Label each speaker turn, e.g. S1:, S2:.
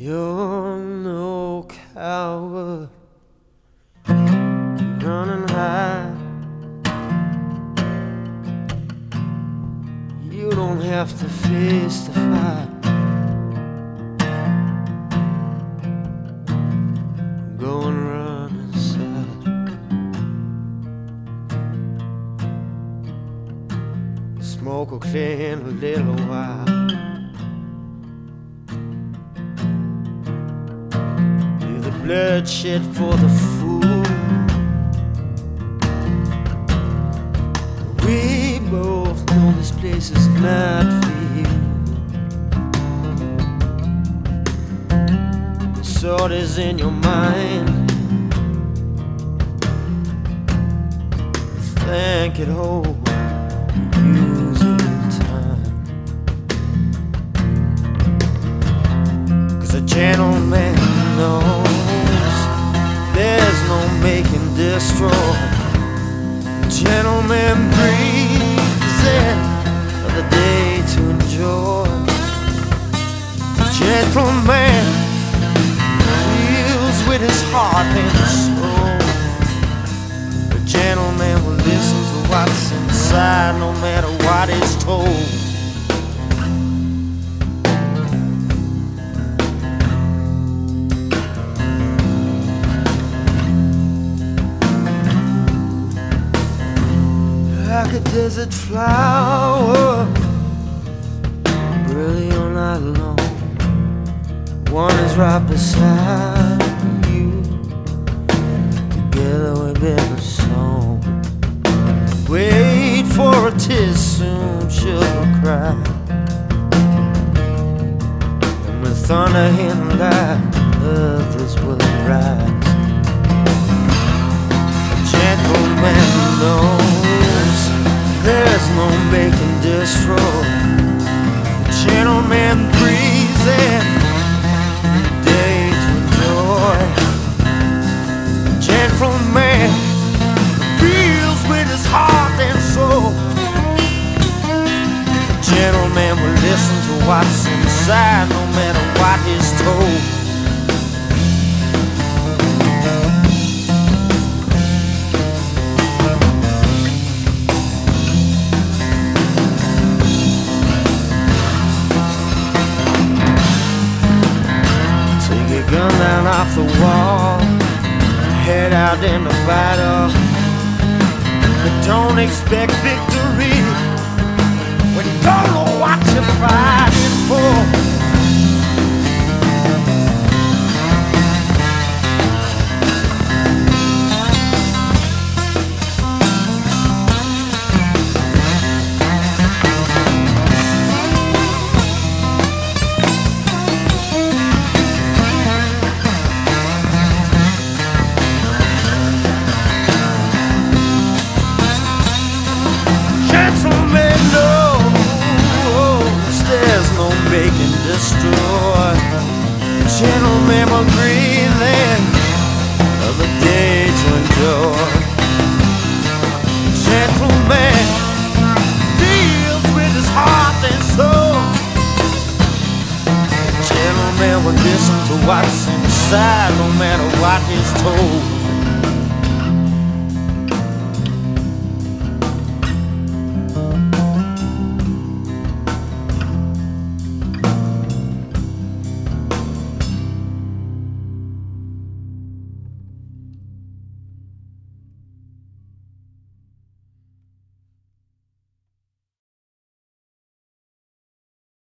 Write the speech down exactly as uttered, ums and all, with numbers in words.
S1: You're no coward, run and hide. You don't have to face the fight. Go and run inside. Smoke will clear in a little while. Bloodshed for the fool. We both know this place is not for you. The sword is in your mind. Think it over, use it in time. 'Cause a gentleman knows there's no making destroy. Gentleman breathes in for the day to enjoy. Gentleman feels with his heart and soul. The gentleman will listen to what's inside, no matter what is told. Like a desert flower, really all night long. One is right beside you. Together we've been a song. Wait for a tear, soon she'll cry. And with thunder and light, others will rise. A gentleman knows there's no making destroy. The gentleman breathes in the day to enjoy. The gentleman feels with his heart and soul. The gentleman will listen to what's inside, no matter what is told. Gun down off the wall, head out in the battle. But don't expect victory when you don't know what you're fighting for. Make and destroy. Gentlemen will breathe in of the day to enjoy. Gentleman deals with his heart and soul. Gentleman will listen to what's inside, no matter what is told.